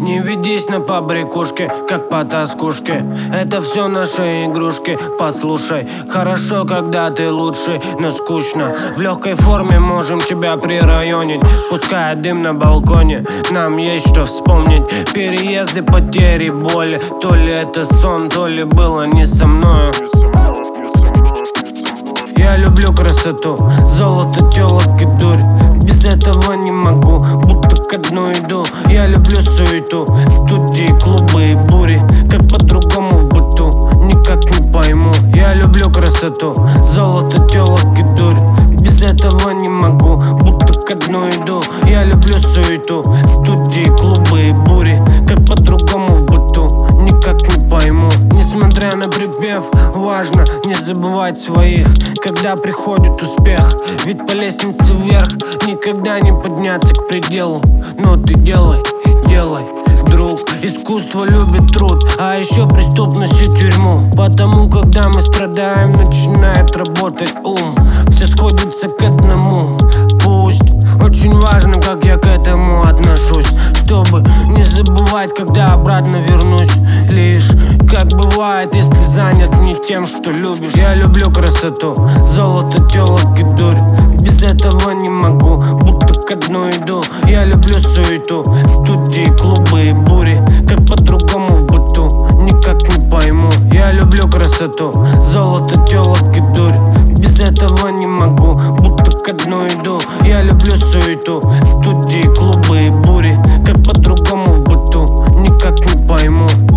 Не ведись на побрякушки, как по тоскушке. Это все наши игрушки. Послушай, хорошо, когда ты лучший, но скучно. В легкой форме можем тебя прирайонить. Пускай дым на балконе, нам есть что вспомнить. Переезды, потери, боли. То ли это сон, то ли было не со мною. Я люблю красоту, золото, телок и дурь. Без этого не могу, будто ко дну иду. Я люблю суету, студии, клубы и бури. Как по-другому в быту, никак не пойму. Я люблю красоту, золото, телок и дурь. Без этого не могу, будто ко дну иду. Я люблю суету, студии, клубы и бури. Как по-другому в быту, никак не пойму. Несмотря на припев, важно не забывать своих, когда приходит успех. Ведь по лестнице вверх никогда не подняться к пределу. Но ты делай, делай, друг. Искусство любит труд, а еще преступность и тюрьму. Потому когда мы страдаем, начинает работать ум. Все сходятся к одному, пусть. Очень важно, как я к этому отношусь, чтобы не забывать, когда обратно вернусь. Лишь как бывает, если занят не тем, что любишь. Я люблю красоту, золото, телок и дурь. Без этого не могу, будто ко дну иду. Я люблю суету, студии, клубы и бури. Как по-другому в быту, никак не пойму. Я люблю красоту, золото, телок и дурь. Без этого не могу, будто ко дну иду. Я люблю суету, студии, клубы и бури. Как по-другому в быту, никак не пойму.